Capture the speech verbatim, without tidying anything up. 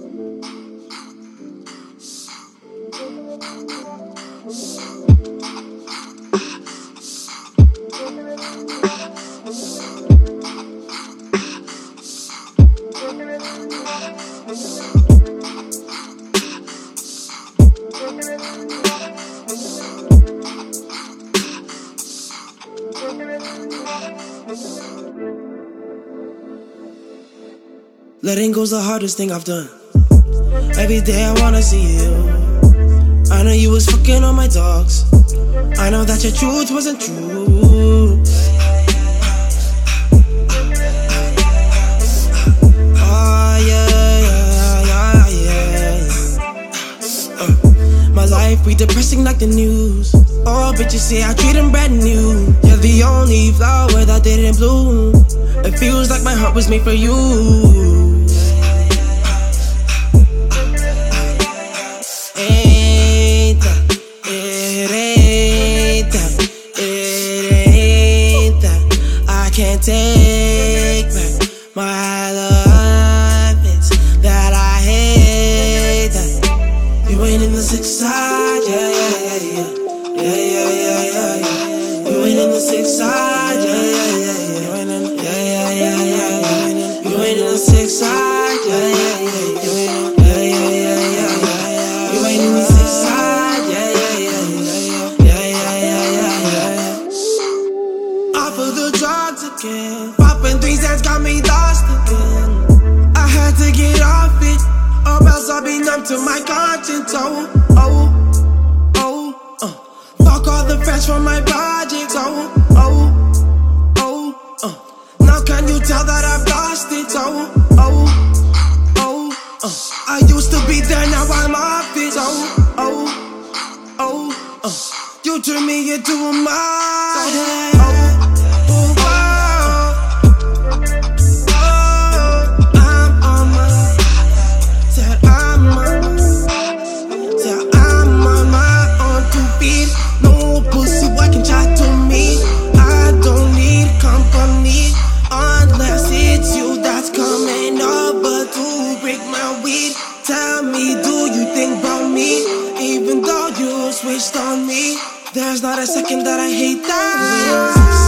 Letting go's the hardest thing I've done. Every day I wanna see you. I know you was fucking on my dogs. I know that your truth wasn't true. Oh yeah, yeah, yeah, yeah. uh, My life be depressing like the news. All bitches say I treat them brand new. You're the only flower that didn't bloom. It feels like my heart was made for you. Can't take back my love. It's that I hate that you ain't in the six side, yeah, yeah, yeah, yeah, yeah, yeah, yeah, yeah. You ain't in the six side, yeah, yeah, yeah, yeah. You ain't in, yeah, yeah, yeah, yeah, yeah. You ain't in the six side, yeah, yeah, yeah, yeah. Yeah, yeah, yeah, yeah, yeah. You ain't in the six side, yeah, yeah, yeah, yeah, yeah, yeah, yeah, yeah, yeah. Off of the drugs again. Popping three cents got me lost again. I had to get off it, or else I'll be numb to my conscience. Oh, oh, oh, uh. Fuck all the friends from my projects. Oh, oh, oh, uh. Now can you tell that I've lost it? Oh, oh, oh, uh. I used to be there, now I'm off it. Oh, oh, oh, uh. You turn me into a model. Tell me, do you think about me? Even though you switched on me, there's not a second that I hate that.